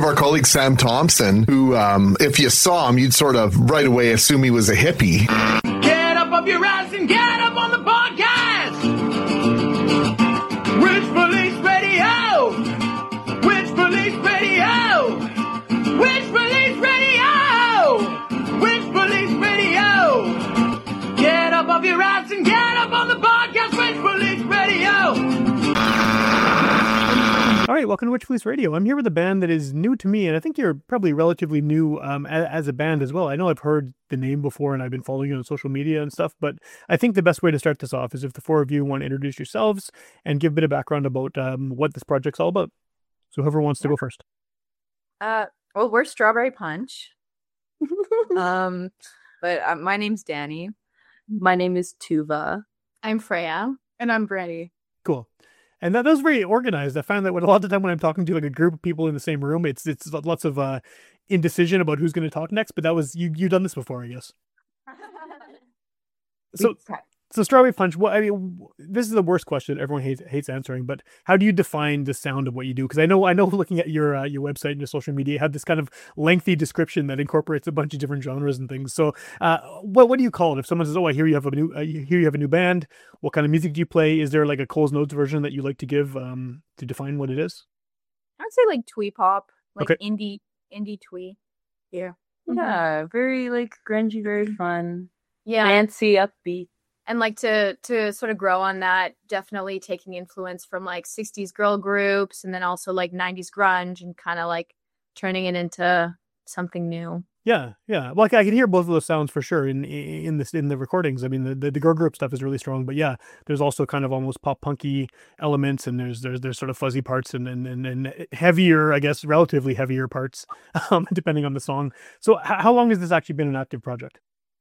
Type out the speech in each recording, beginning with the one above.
our colleague Sam Thompson, who, if you saw him, you'd sort of right away assume he was a hippie. Get up off your ass and get up on the podcast! Rich Police Radio! Rich Police Radio! Rich Police Radio! Rich Police Radio! Get up off your ass and get up on the podcast! Rich Police Radio! All right, welcome to Witch Police Radio. I'm here with a band that is new to me, and I think you're probably relatively new as a band as well. I know I've heard the name before, and I've been following you on social media and stuff, but I think the best way to start this off is if the four of you want to introduce yourselves and give a bit of background about what this project's all about. So whoever wants to go first. Well, we're Strawberry Punch. But my name's Danny. My name is Tuva. I'm Freya. And I'm Brandy. Cool. And that was very organized. I found that a lot of the time when I'm talking to like a group of people in the same room, it's lots of indecision about who's going to talk next. But that was you've done this before, I guess. So Strawberry Punch. This is the worst question that everyone hates answering. But how do you define the sound of what you do? Because I know looking at your website and your social media, you have this kind of lengthy description that incorporates a bunch of different genres and things. So what do you call it? If someone says, "Oh, I hear you have a new band," what kind of music do you play? Is there like a Cole's Notes version that you like to give to define what it is? I would say like twee pop, like okay. indie twee. Yeah. Mm-hmm. Yeah, very like grungy, very fun. Yeah. Fancy, upbeat. And like to sort of grow on that, definitely taking influence from like 60s girl groups and then also like 90s grunge and kind of like turning it into something new. Yeah. Like I can hear both of those sounds for sure in the recordings. I mean, the girl group stuff is really strong, but yeah, there's also kind of almost pop punky elements, and there's sort of fuzzy parts and heavier, I guess, relatively heavier parts, depending on the song. So how long has this actually been an active project?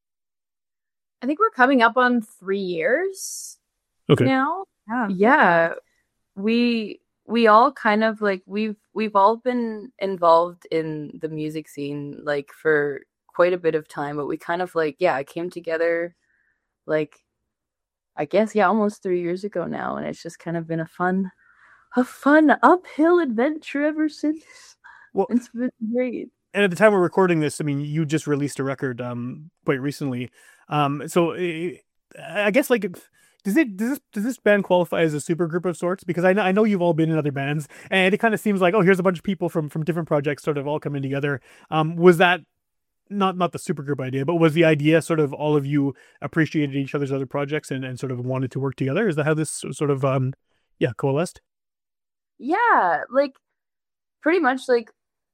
I think we're coming up on 3 years now. Yeah. We all kind of like we've all been involved in the music scene like for quite a bit of time, but we kind of like came together like I guess almost 3 years ago now, and it's just kind of been a fun uphill adventure ever since. Well, it's been great. And at the time we're recording this, I mean, you just released a record quite recently. So I guess like does this band qualify as a super group of sorts? Because I know you've all been in other bands, and it kind of seems like, oh, here's a bunch of people from different projects sort of all coming together. Was that not the super group idea, but was the idea sort of all of you appreciated each other's other projects and sort of wanted to work together? Is that how this sort of coalesced? Yeah, like pretty much like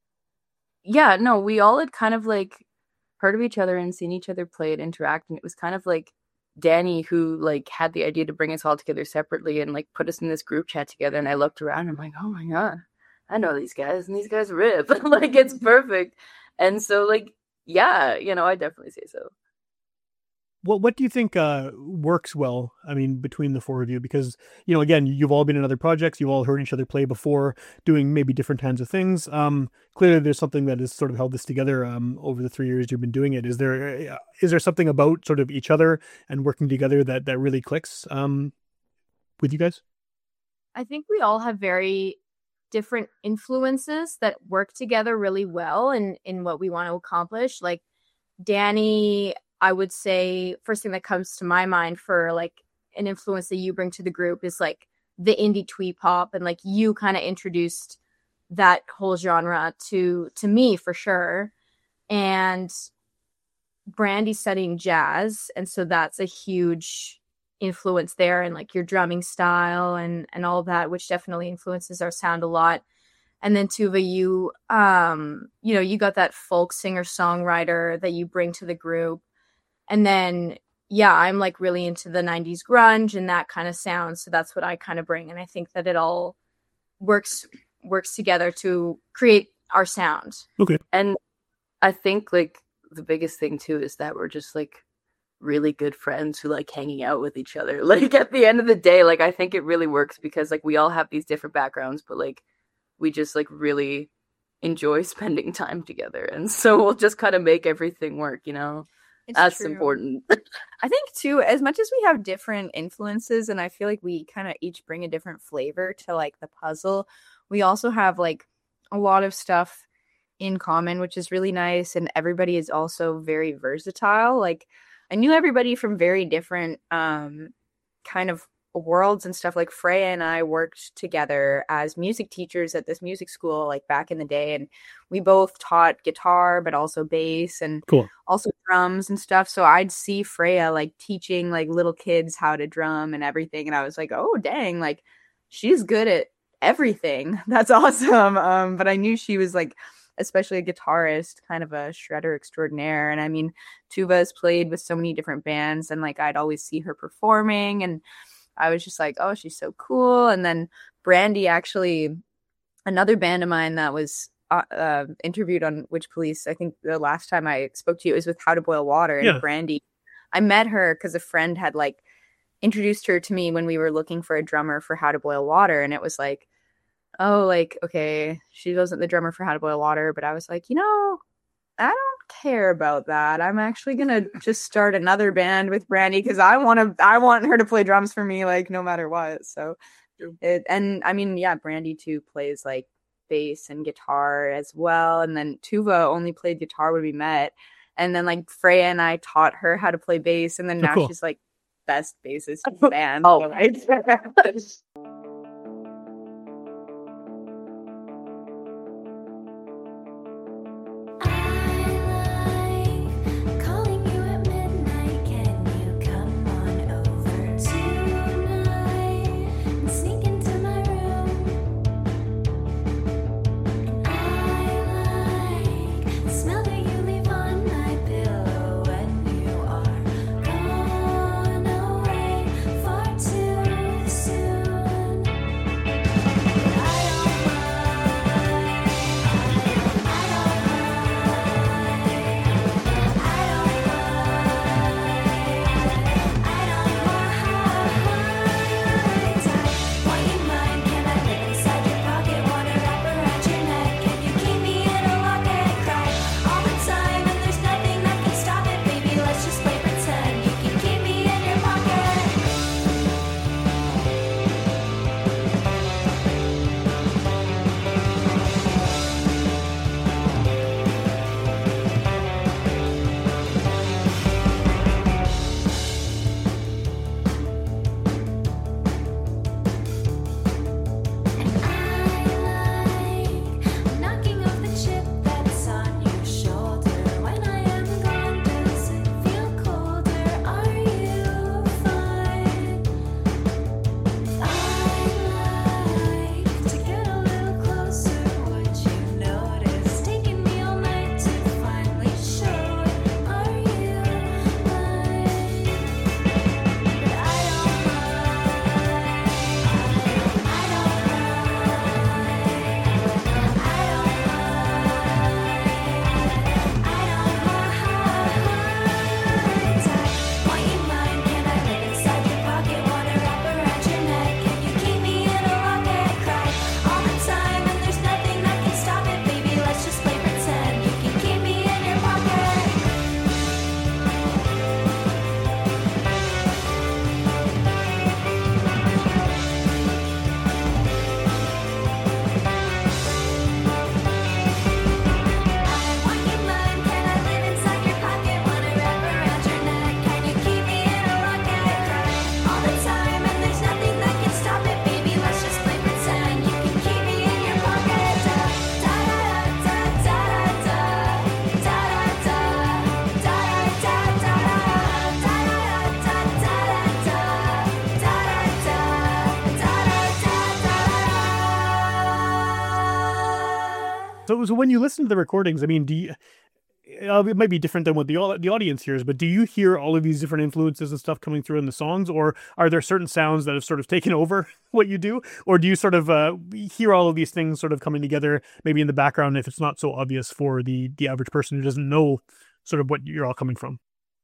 no, we all had kind of like heard of each other and seen each other play and interact, and it was kind of like Danny who like had the idea to bring us all together separately and like put us in this group chat together, and I looked around and I'm like, oh my god, I know these guys and these guys rip. Like it's perfect. And so like I definitely say so. Well, what do you think works well, I mean, between the four of you? Because, again, you've all been in other projects. You've all heard each other play before, doing maybe different kinds of things. Clearly, there's something that has sort of held this together over the 3 years you've been doing it. Is there something about sort of each other and working together that really clicks with you guys? I think we all have very different influences that work together really well in what we want to accomplish. Like Danny, I would say first thing that comes to my mind for like an influence that you bring to the group is like the indie twee pop, and like you kind of introduced that whole genre to me for sure. And Brandy's studying jazz, and so that's a huge influence there, and like your drumming style and all of that, which definitely influences our sound a lot. And then Tuva, you got that folk singer songwriter that you bring to the group. And then, I'm like really into the 90s grunge and that kind of sound. So that's what I kind of bring. And I think that it all works together to create our sound. Okay. And I think like the biggest thing too is that we're just like really good friends who like hanging out with each other. Like at the end of the day, like I think it really works because like we all have these different backgrounds, but like we just like really enjoy spending time together. And so we'll just kind of make everything work, That's true. Important. I think too, as much as we have different influences and I feel like we kind of each bring a different flavor to like the puzzle, we also have like a lot of stuff in common, which is really nice. And everybody is also very versatile. Like I knew everybody from very different kind of worlds and stuff. Like Freya and I worked together as music teachers at this music school like back in the day, and we both taught guitar but also bass and Cool. also drums and stuff. So I'd see Freya like teaching like little kids how to drum and everything, and I was like, oh dang, like she's good at everything. That's awesome. But I knew she was like especially a guitarist, kind of a shredder extraordinaire. And I mean, Tuva has played with so many different bands, and like I'd always see her performing, and I was just like, oh, she's so cool. And then Brandy, actually, another band of mine that was interviewed on Witch Police, I think the last time I spoke to you, it was with How to Boil Water. And Brandy, I met her because a friend had like introduced her to me when we were looking for a drummer for How to Boil Water. And it was like, oh, like, okay, she wasn't the drummer for How to Boil Water. But I was like, I don't care about that. I'm actually gonna just start another band with Brandy because I want her to play drums for me, like no matter what. So, and I mean, yeah, Brandy too plays like bass and guitar as well. And then Tuva only played guitar when we met, and then like Freya and I taught her how to play bass, and then now cool. she's like best bassist in the band. Oh, right. So when you listen to the recordings, I mean, do you? It might be different than what the audience hears, but do you hear all of these different influences and stuff coming through in the songs, or are there certain sounds that have sort of taken over what you do, or do you sort of hear all of these things sort of coming together, maybe in the background if it's not so obvious for the average person who doesn't know sort of what you're all coming from?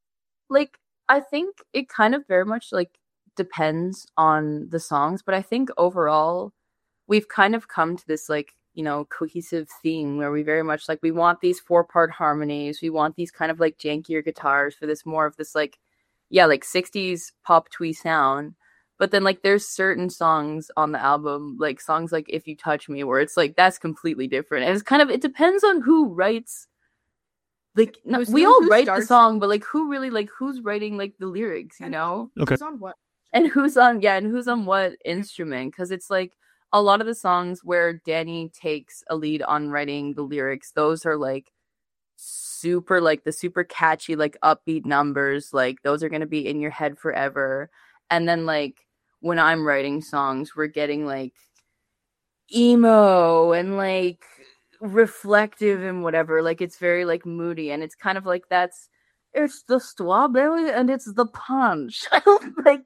Like, I think it kind of very much like depends on the songs, but I think overall we've kind of come to this like, cohesive theme where we very much like, we want these 4-part harmonies. We want these kind of like jankier guitars for this more of this like, yeah, like 60s pop twee sound. But then like there's certain songs on the album, like songs like If You Touch Me, where it's like that's completely different. And it's kind of, it depends on who writes. Like we all write the song, but like who really, like who's writing like the lyrics, you know? Okay. Who's on what? And who's on what instrument? Because it's like a lot of the songs where Danny takes a lead on writing the lyrics, those are like super, like the super catchy, like upbeat numbers, like those are gonna be in your head forever. And then like when I'm writing songs, we're getting like emo and like reflective and whatever, like it's very like moody, and it's kind of like it's the strawberry and it's the punch. Like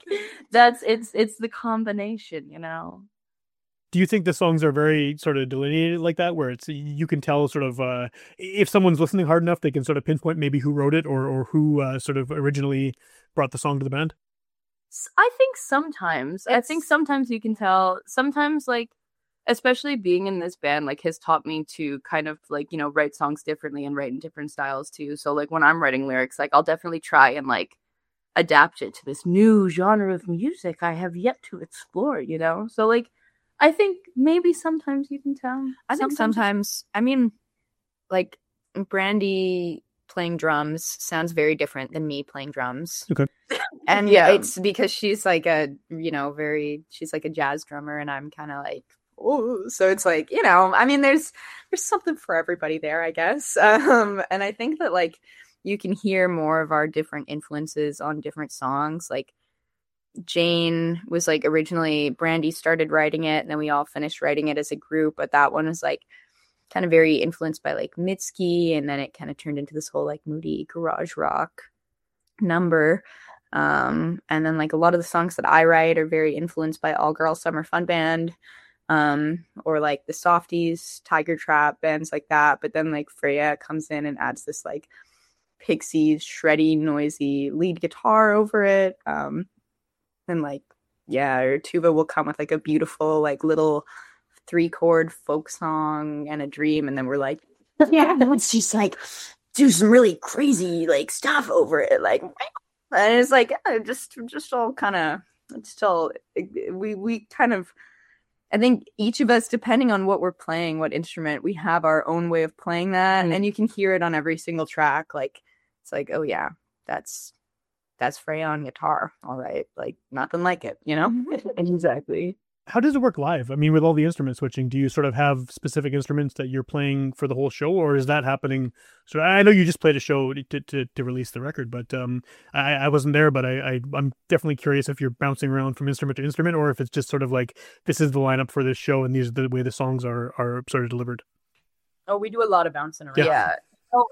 it's the combination, you know. Do you think the songs are very sort of delineated like that, where it's you can tell sort of if someone's listening hard enough, they can sort of pinpoint maybe who wrote it or who sort of originally brought the song to the band? I think sometimes you can tell. Sometimes, like, especially being in this band, like, has taught me to kind of, like, you know, write songs differently and write in different styles too. So, like, when I'm writing lyrics, like, I'll definitely try and, like, adapt it to this new genre of music I have yet to explore, you know? So, like, I think maybe sometimes you can tell. I think sometimes, I mean, like, Brandy playing drums sounds very different than me playing drums. Okay. And Yeah. it's because she's like she's like a jazz drummer and I'm kind of like, oh, so it's like, you know, I mean, there's something for everybody there, I guess. And I think that like you can hear more of our different influences on different songs. Like Jane was like originally Brandy started writing it and then we all finished writing it as a group, but that one was like kind of very influenced by like Mitski, and then it kind of turned into this whole like moody garage rock number. And then like a lot of the songs that I write are very influenced by All Girl Summer Fun Band, or like the Softies, Tiger Trap, bands like that. But then like Freya comes in and adds this like Pixies, shreddy, noisy lead guitar over it. And like, yeah, or Tuva will come with like a beautiful like little 3-chord folk song and a dream, and then we're like, yeah, let's just like do some really crazy like stuff over it, like, and it's like just all kind of, it's still we kind of, I think each of us, depending on what we're playing, what instrument, we have our own way of playing that, and you can hear it on every single track. Like it's like, oh yeah, that's Freya on guitar, all right, like nothing like it, you know. Exactly. How does it work live? I mean, with all the instrument switching, do you sort of have specific instruments that you're playing for the whole show, or is that happening? So I know you just played a show to release the record, but I wasn't there, but I'm definitely curious if you're bouncing around from instrument to instrument, or if it's just sort of like, this is the lineup for this show and these are the way the songs are sort of delivered. Oh, we do a lot of bouncing around. Yeah. So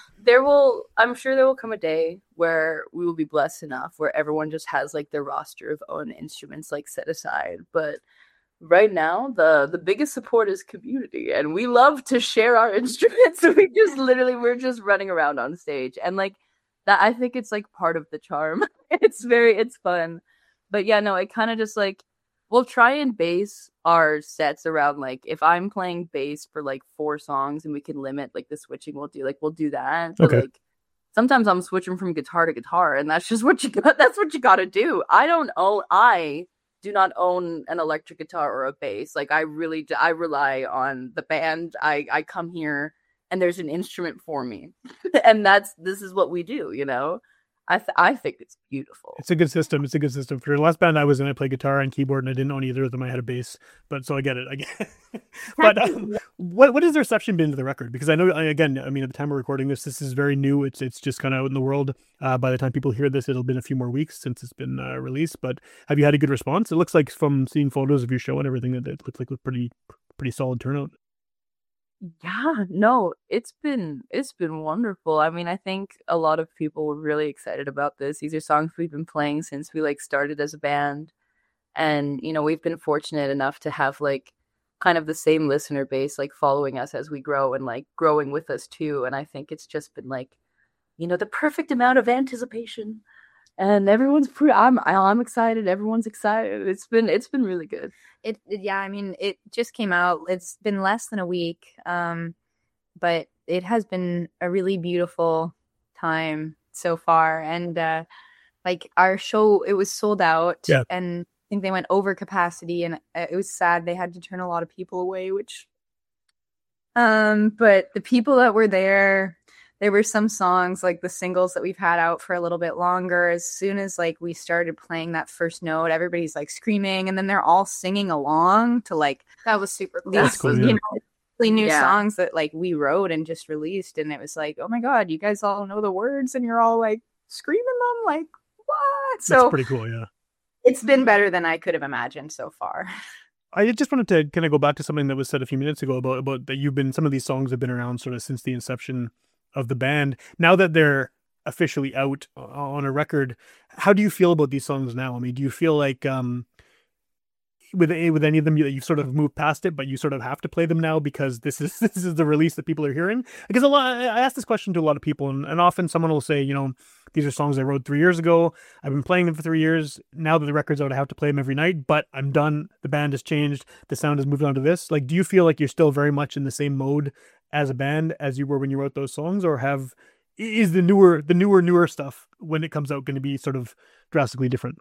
I'm sure there will come a day where we will be blessed enough where everyone just has like their roster of own instruments like set aside. But right now, the biggest support is community, and we love to share our instruments. We're just running around on stage, and like that, I think it's like part of the charm. It's fun. But yeah, no, it kind of just like, we'll try and base our sets around like, if I'm playing bass for like 4 songs and we can limit like the switching, we'll do that. But Okay. like sometimes I'm switching from guitar to guitar, and that's just what you got. That's what you got to do. I do not own an electric guitar or a bass. Like I rely on the band. I come here and there's an instrument for me, and this is what we do. You know. I think it's beautiful. It's a good system. For the last band I was in, I played guitar and keyboard, and I didn't own either of them. I had a bass, but so I get it. But what has the reception been to the record? Because I know, again, I mean, at the time we're recording this is very new. It's just kind of out in the world. By the time people hear this, it'll been a few more weeks since it's been released. But have you had a good response? It looks like, from seeing photos of your show and everything, that it looks like a pretty solid turnout. Yeah, no, it's been wonderful. I mean, I think a lot of people were really excited about this. These are songs we've been playing since we like started as a band. And, you know, we've been fortunate enough to have like kind of the same listener base like following us as we grow and like growing with us too. And I think it's just been like, you know, the perfect amount of anticipation. And everyone's I'm excited, everyone's excited. It's been really good. Yeah, I mean, it just came out. It's been less than a week, but it has been a really beautiful time so far. And like our show, it was sold out, Yeah. and think they went over capacity, and it was sad. They had to turn a lot of people away, which but the people that were there were some songs, like the singles that we've had out for a little bit longer. As soon as like we started playing that first note, everybody's like screaming, and then they're all singing along to like That was super cool. That's cool, yeah. you know, really new Yeah. songs that like we wrote and just released, and it was like, oh my god, you guys all know the words and you're all like screaming them, like what? That's So pretty cool, yeah. it's been better than I could have imagined so far. I just wanted to kind of go back to something that was said a few minutes ago about that some of these songs have been around sort of since the inception of the band. Now that they're officially out on a record, how do you feel about these songs now? I mean, do you feel like with any of them that you've sort of moved past it, but you sort of have to play them now because this is the release that people are hearing? Because I ask this question to a lot of people, and often someone will say, you know, these are songs I wrote 3 years ago. I've been playing them for 3 years. Now that the record's out, I have to play them every night, but I'm done. The band has changed. The sound has moved on to this. Like, do you feel like you're still very much in the same mode as a band as you were when you wrote those songs, or is the newer stuff when it comes out going to be sort of drastically different?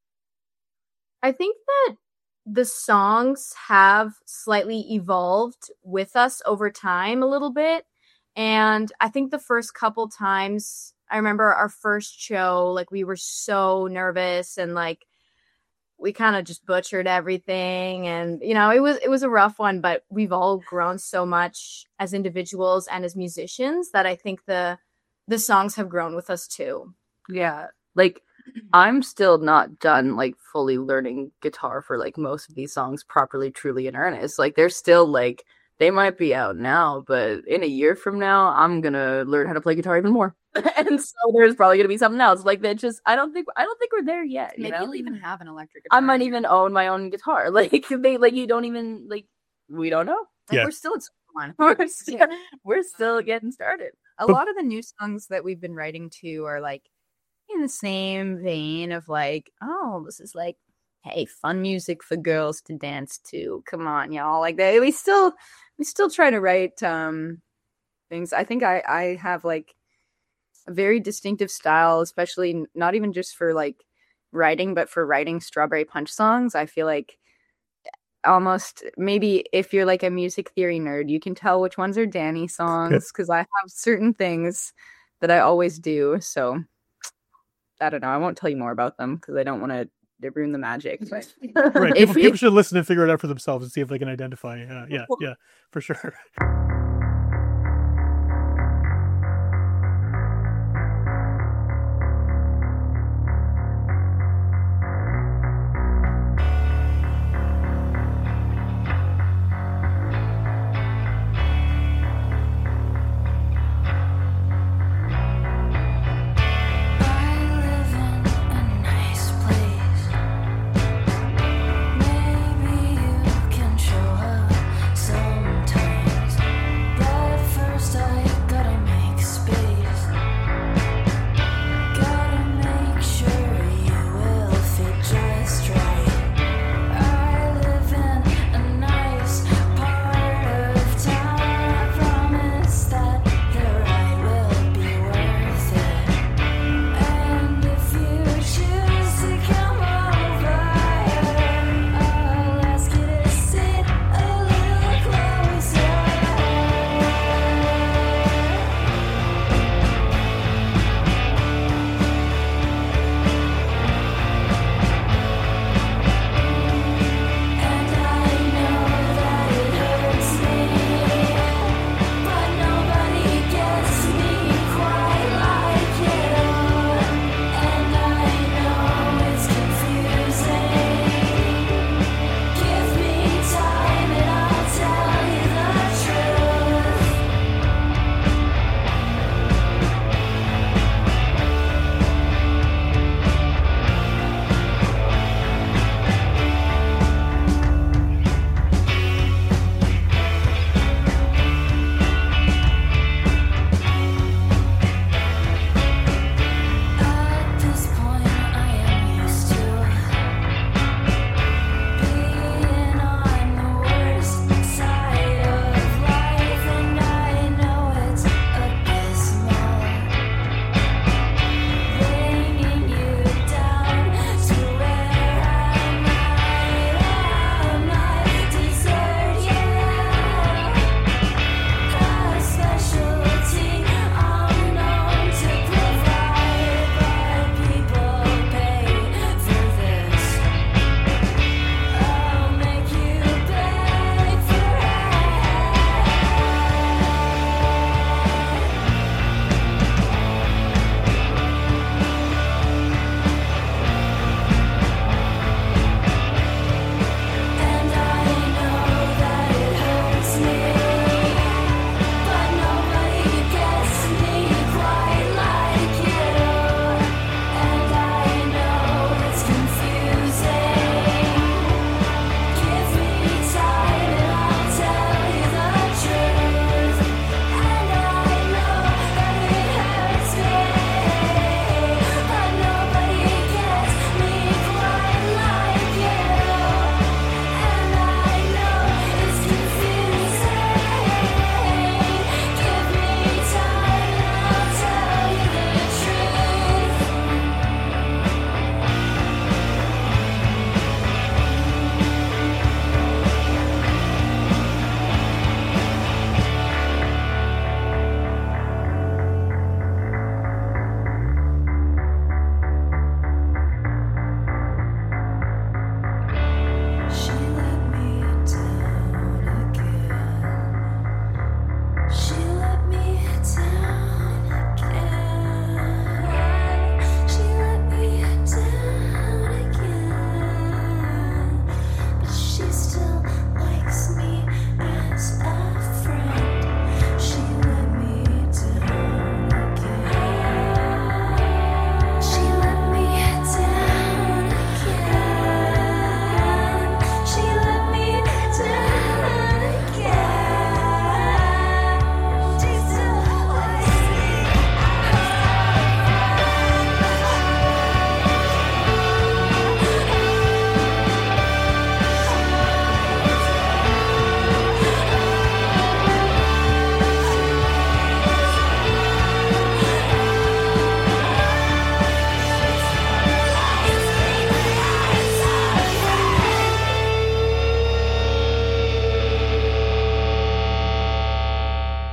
I think that the songs have slightly evolved with us over time a little bit. And I think the first couple times, I remember our first show, like we were so nervous and like we kind of just butchered everything. And, you know, it was a rough one, but we've all grown so much as individuals and as musicians that I think the songs have grown with us too. Yeah, like I'm still not done like fully learning guitar for like most of these songs properly, truly in earnest. Like they're still like, they might be out now, but in a year from now, I'm gonna learn how to play guitar even more. And so there's probably gonna be something else. Like that just I don't think we're there yet. Maybe you know? you'll even have an electric guitar. I might even own my own guitar. Like you don't even like we don't know. Like, Yeah. we're still at one. We're still getting started. A lot of the new songs that we've been writing to are like in the same vein of like, oh, this is like, hey, fun music for girls to dance to. Come on, y'all. Like that. We still try to write things. I think I have like a very distinctive style, especially not even just for like writing, but for writing Strawberry Punch songs. I feel like almost maybe if you're like a music theory nerd, you can tell which ones are Danny songs because I have certain things that I always do. So I don't know. I won't tell you more about them because I don't want to ruin the magic. But Right. People should listen and figure it out for themselves and see if they can identify. Yeah, for sure.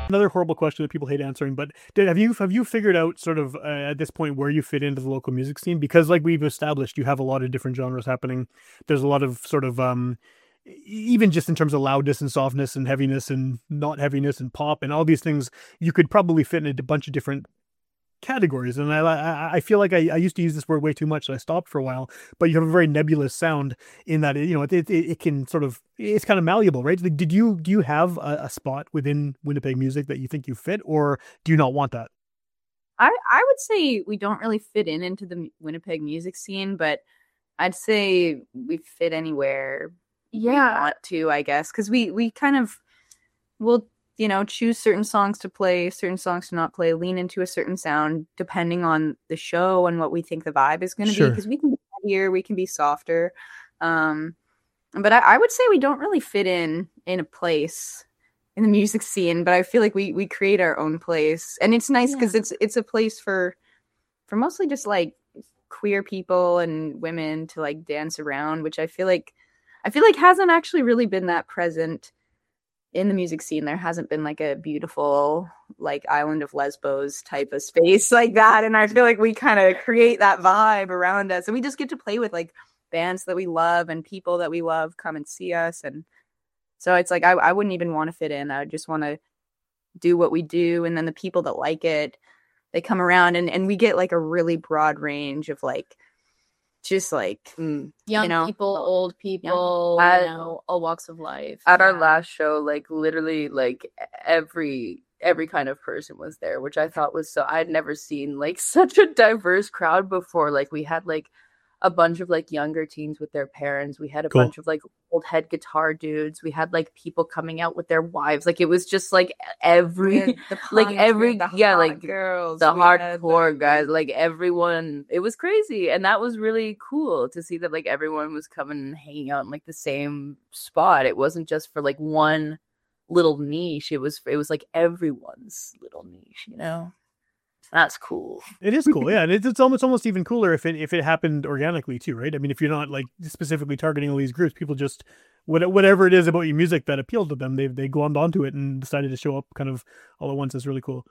Another horrible question that people hate answering, but have you figured out sort of at this point where you fit into the local music scene? Because like we've established, you have a lot of different genres happening. There's a lot of sort of even just in terms of loudness and softness and heaviness and not heaviness and pop and all these things, you could probably fit in a bunch of different categories. And I feel like I used to use this word way too much, so I stopped for a while. But you have a very nebulous sound in that it can sort of, it's kind of malleable, right? Like, do you have a spot within Winnipeg music that you think you fit, or do you not want that? I would say we don't really fit into the Winnipeg music scene, but I'd say we fit anywhere we want to, I guess, because we kind of will choose certain songs to play, certain songs to not play, lean into a certain sound depending on the show and what we think the vibe is going to be. Because we can be heavier, we can be softer. But I would say we don't really fit in a place in the music scene, but I feel like we create our own place. And it's nice because it's a place for mostly just like queer people and women to like dance around, which I feel like hasn't actually really been that present in the music scene. There hasn't been like a beautiful like Island of Lesbos type of space like that, and I feel like we kind of create that vibe around us, and we just get to play with like bands that we love and people that we love come and see us. And so it's like I wouldn't even want to fit in. I would just want to do what we do, and then the people that like it, they come around, and we get like a really broad range of like just like young people, old people, all walks of life. At our last show, like literally like every kind of person was there, which I thought was I'd never seen like such a diverse crowd before. Like we had like a bunch of like younger teens with their parents. We had a bunch of like old head guitar dudes. We had like people coming out with their wives. Like it was just like every like girls, the hardcore guys, like everyone. It was crazy, and that was really cool to see that like everyone was coming and hanging out in like the same spot. It wasn't just for like one little niche. It was like everyone's little niche, That's cool. It is cool, yeah. And it's almost even cooler if it happened organically too, right? I mean, if you're not like specifically targeting all these groups, people just whatever it is about your music that appealed to them, they glommed onto it and decided to show up kind of all at once. It's really cool.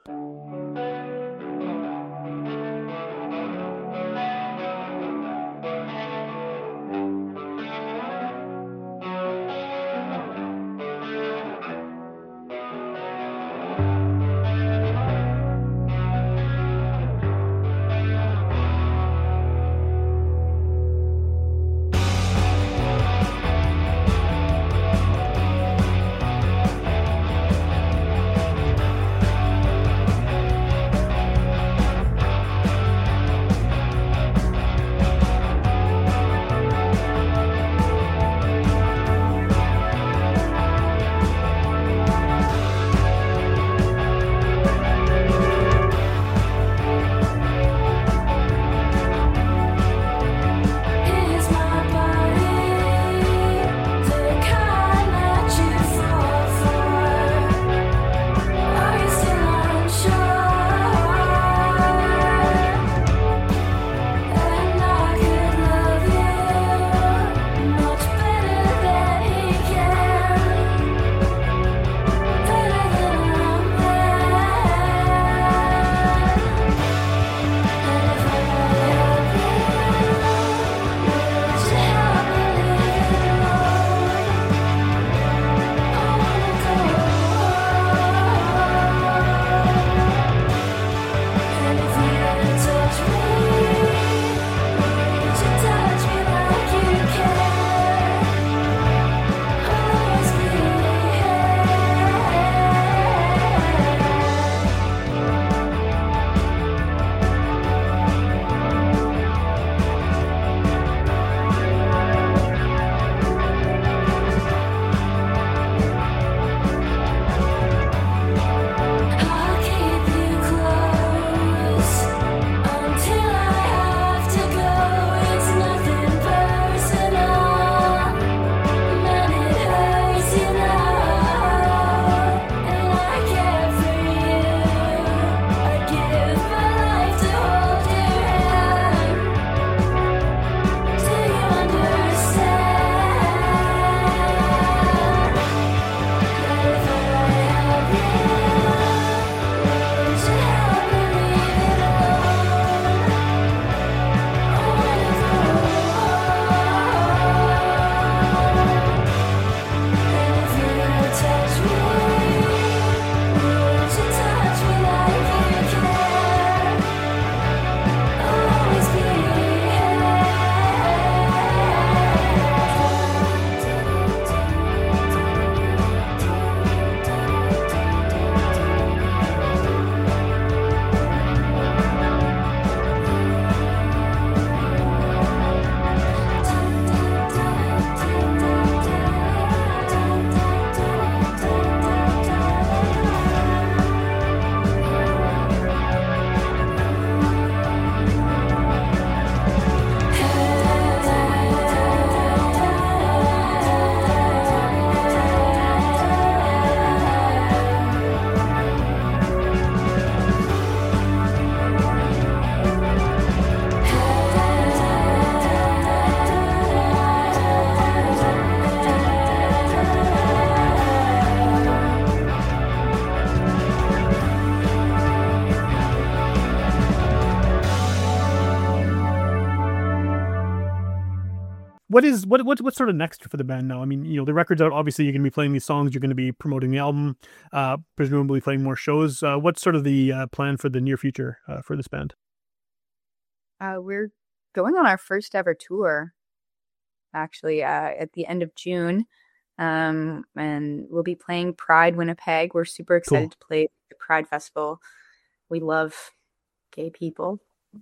what's sort of next for the band now? I mean, the record's out. Obviously, you're going to be playing these songs. You're going to be promoting the album. Presumably playing more shows. What's sort of the plan for the near future for this band? We're going on our first ever tour, actually, at the end of June. And we'll be playing Pride Winnipeg. We're super excited to play the Pride Festival. We love gay people.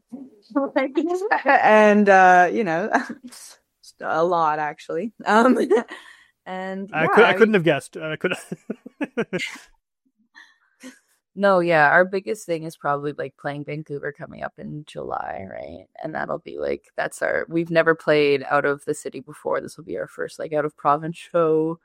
And a lot, actually. And I couldn't have guessed. I could. No, yeah, our biggest thing is probably like playing Vancouver coming up in July, right? And that'll be like we've never played out of the city before. This will be our first like out of province show.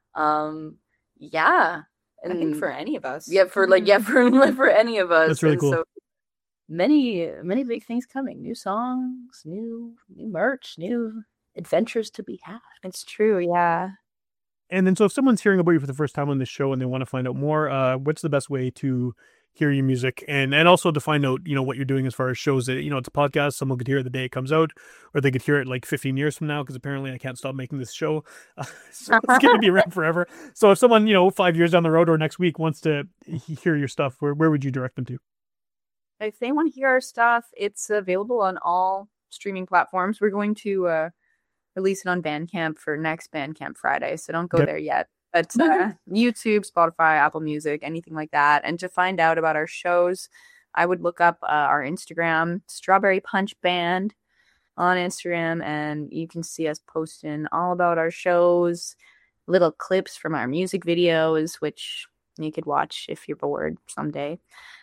Yeah. And I think for any of us. Yeah, for any of us. That's really cool. So many big things coming. New songs, new merch, new adventures to be had. It's true, yeah. And then, so if someone's hearing about you for the first time on this show and they want to find out more, what's the best way to hear your music and also to find out, what you're doing as far as shows that, it's a podcast, someone could hear it the day it comes out, or they could hear it like 15 years from now, because apparently I can't stop making this show. So it's going to be around forever. So if someone, 5 years down the road or next week wants to hear your stuff, where would you direct them to? If they want to hear our stuff, it's available on all streaming platforms. We're going to release it on Bandcamp for next Bandcamp Friday, so don't go there yet. But YouTube, Spotify, Apple Music, anything like that. And to find out about our shows, I would look up our Instagram, Strawberry Punch Band on Instagram, and you can see us posting all about our shows, little clips from our music videos, which you could watch if you're bored someday.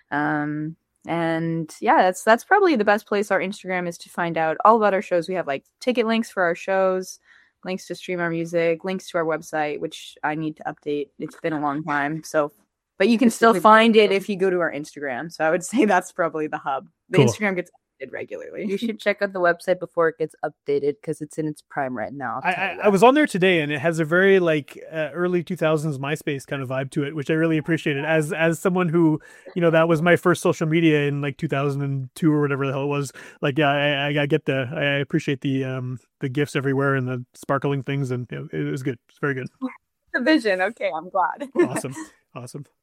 And yeah, that's probably the best place. Our Instagram is to find out all about our shows. We have like ticket links for our shows, links to stream our music, links to our website, which I need to update. It's been a long time. But you can still find it if you go to our Instagram. So I would say that's probably the hub. The Instagram gets updated regularly. You should check out the website before it gets updated because it's in its prime right now. I was on there today and it has a very early 2000s MySpace kind of vibe to it, which I really appreciated as someone who, that was my first social media in 2002 or whatever the hell it was. I get I appreciate the GIFs everywhere and the sparkling things, and it was good. It's very good. The vision. Okay. I'm glad. Awesome.